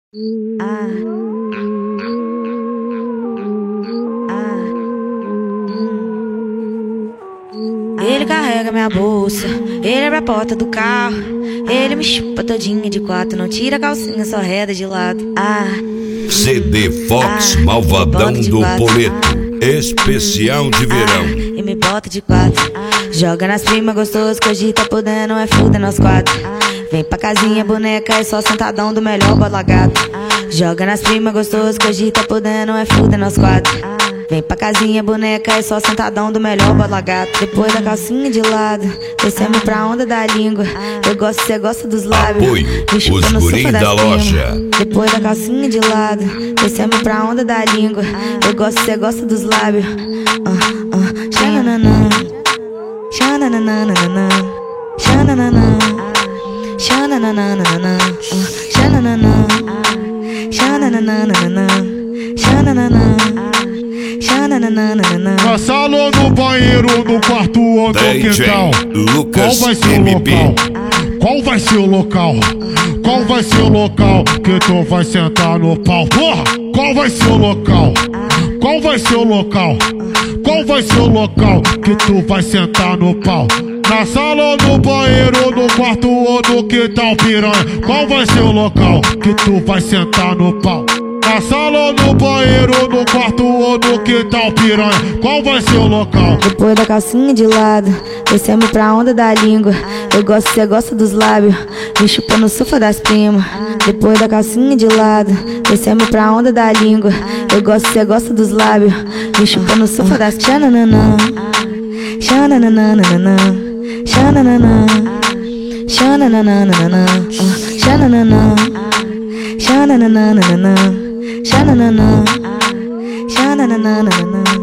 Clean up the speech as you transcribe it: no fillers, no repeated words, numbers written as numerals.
Ele carrega minha bolsa, ele abre a porta do carro, ele me chupa todinha de quatro, não tira a calcinha, só reda de lado. CD Fox Malvadão do Poleto, especial de verão. E me bota de quatro, joga nas primas gostoso que hoje tá podendo, é fuder nós quatro. Vem pra casinha, boneca, é só sentadão do melhor bola gato. Joga nas primas gostoso que hoje tá podendo, é fuder nós quatro. Vem pra casinha, boneca, é só sentadão do melhor bola gato. Depois da calcinha de lado, descemos pra onda da língua. Eu gosto, cê gosta dos lábios. Apoio, os guris da loja. Depois da calcinha de lado, descemos pra onda da língua. Eu gosto, cê gosta dos lábios. Xananana, xananana, xananana, xananana, xananana, xananana, xananana. Na sala, no banheiro, no quarto ou no quintal. Qual vai ser o local? Qual vai ser o local? Qual vai ser o local que tu vai sentar no pau? Porra! Qual vai ser o local? Qual vai ser o local? Qual vai ser o local que tu vai sentar no pau? Na sala, no banheiro, no quarto ou no quintal, piranha. Qual vai ser o local que tu vai sentar no pau? Na sala, no banheiro, no quarto ou no quintal, piranha. Qual vai ser o local? Depois da calcinha de lado, descemos pra onda da língua. Eu gosto, cê gosta dos lábios, me chupa no sofá das primas. Depois da calcinha de lado, descemos pra onda da língua. Eu gosto, cê gosta dos lábios, me chupa no sofá das xananana, xananana, xananana, xananana, xananana, xananana, xananana, xananana.